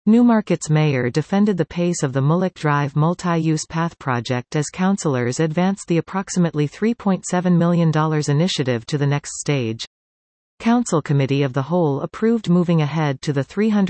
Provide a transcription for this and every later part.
Newmarket's mayor defended the pace of the Mullock Drive multi-use path project as councillors advanced the approximately $3.7 million initiative to the next stage. Council Committee of the Whole approved moving ahead to the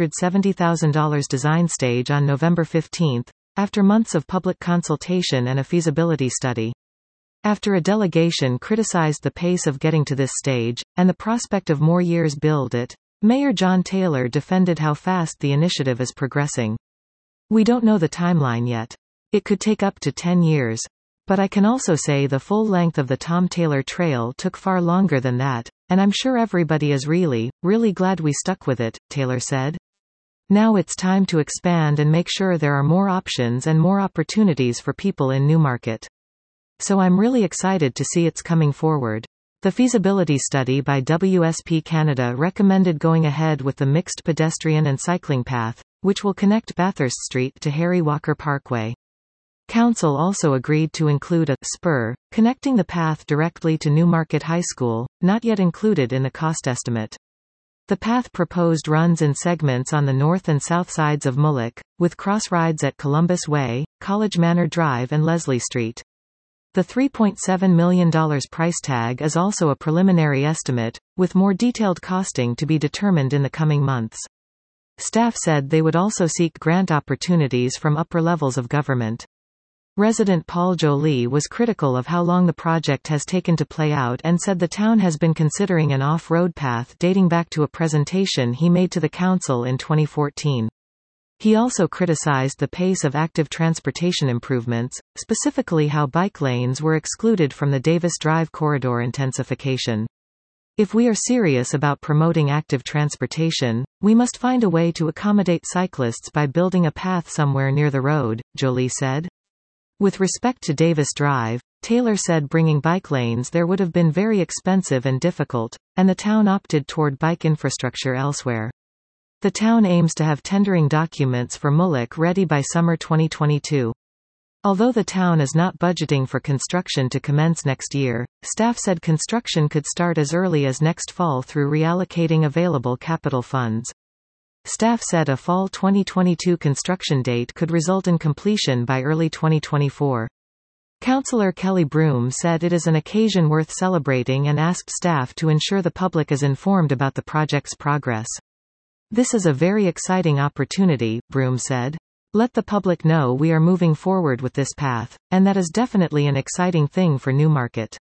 $370,000 design stage on November 15, after months of public consultation and a feasibility study. After a delegation criticized the pace of getting to this stage, and the prospect of more years build it, Mayor John Taylor defended how fast the initiative is progressing. "We don't know the timeline yet. It could take up to 10 years. But I can also say the full length of the Tom Taylor Trail took far longer than that, and I'm sure everybody is really, really glad we stuck with it," Taylor said. "Now it's time to expand and make sure there are more options and more opportunities for people in Newmarket. So I'm really excited to see it's coming forward." The feasibility study by WSP Canada recommended going ahead with the mixed pedestrian and cycling path, which will connect Bathurst Street to Harry Walker Parkway. Council also agreed to include a spur, connecting the path directly to Newmarket High School, not yet included in the cost estimate. The path proposed runs in segments on the north and south sides of Mullock, with cross-rides at Columbus Way, College Manor Drive and Leslie Street. The $3.7 million price tag is also a preliminary estimate, with more detailed costing to be determined in the coming months. Staff said they would also seek grant opportunities from upper levels of government. Resident Paul Jolie was critical of how long the project has taken to play out and said the town has been considering an off-road path dating back to a presentation he made to the council in 2014. He also criticized the pace of active transportation improvements, specifically how bike lanes were excluded from the Davis Drive corridor intensification. "If we are serious about promoting active transportation, we must find a way to accommodate cyclists by building a path somewhere near the road," Jolie said. With respect to Davis Drive, Taylor said bringing bike lanes there would have been very expensive and difficult, and the town opted toward bike infrastructure elsewhere. The town aims to have tendering documents for Mullock ready by summer 2022. Although the town is not budgeting for construction to commence next year, staff said construction could start as early as next fall through reallocating available capital funds. Staff said a fall 2022 construction date could result in completion by early 2024. Councillor Kelly Broom said it is an occasion worth celebrating and asked staff to ensure the public is informed about the project's progress. "This is a very exciting opportunity," Broom said. "Let the public know we are moving forward with this path, and that is definitely an exciting thing for Newmarket."